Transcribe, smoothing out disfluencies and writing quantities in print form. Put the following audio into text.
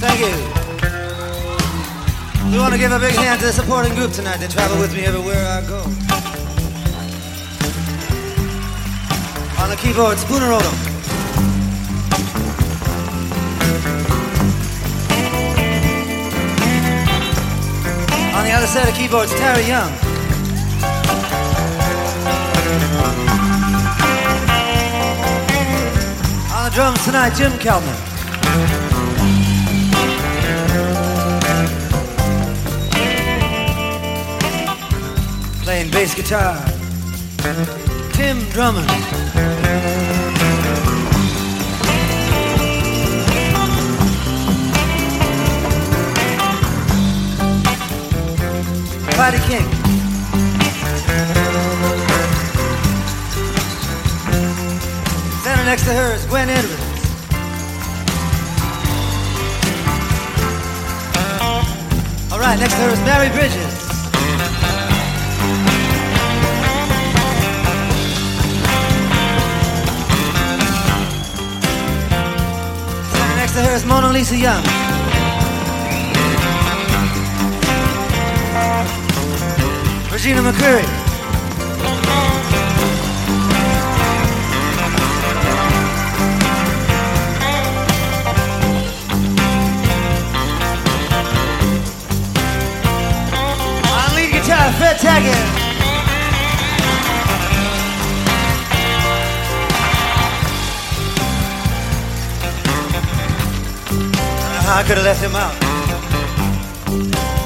Thank you. We want to give a big hand to the supporting group tonight. They travel with me everywhere I go. On the keyboard, Spooner Odom. On the other set of keyboards, Terry Young. On the drums tonight, Jim Kelman. Playing bass guitar, Tim Drummond. Patty King. Standing next to her is Gwen Edwards. All right, next to her is Mary Bridges. Standing next to her is Mona Lisa Young. Regina McCreary. On lead guitar, Fred Taggart. I could have left him out.